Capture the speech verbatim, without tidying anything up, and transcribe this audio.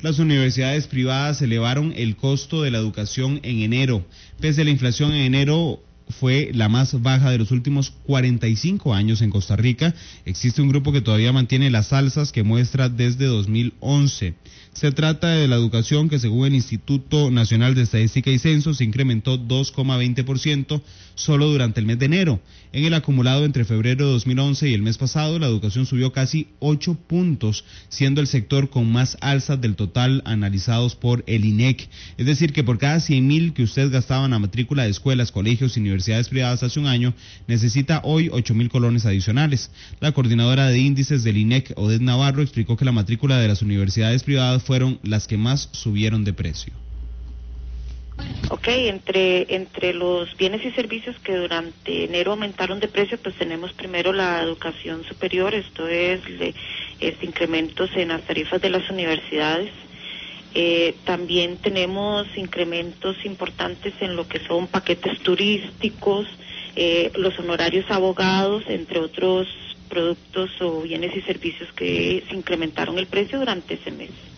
Las universidades privadas elevaron el costo de la educación en enero. Pese a la inflación en enero fue la más baja de los últimos cuarenta y cinco años en Costa Rica. Existe un grupo que todavía mantiene las alzas que muestra desde dos mil once. Se trata de la educación que, según el Instituto Nacional de Estadística y Censo, se incrementó dos coma veinte por ciento solo durante el mes de enero. En el acumulado entre febrero de dos mil once y el mes pasado, la educación subió casi ocho puntos, siendo el sector con más alzas del total analizados por el I N E C. Es decir, que por cada cien mil que usted gastaba en la matrícula de escuelas, colegios y universidades privadas hace un año, necesita hoy ocho mil colones adicionales. La coordinadora de índices del I N E C, Odette Navarro, explicó que la matrícula de las universidades privadas fueron las que más subieron de precio. Ok, entre entre los bienes y servicios que durante enero aumentaron de precio, pues tenemos primero la educación superior, esto es, le, es incrementos en las tarifas de las universidades. Eh, también tenemos incrementos importantes en lo que son paquetes turísticos, eh, los honorarios abogados, entre otros productos o bienes y servicios que se incrementaron el precio durante ese mes.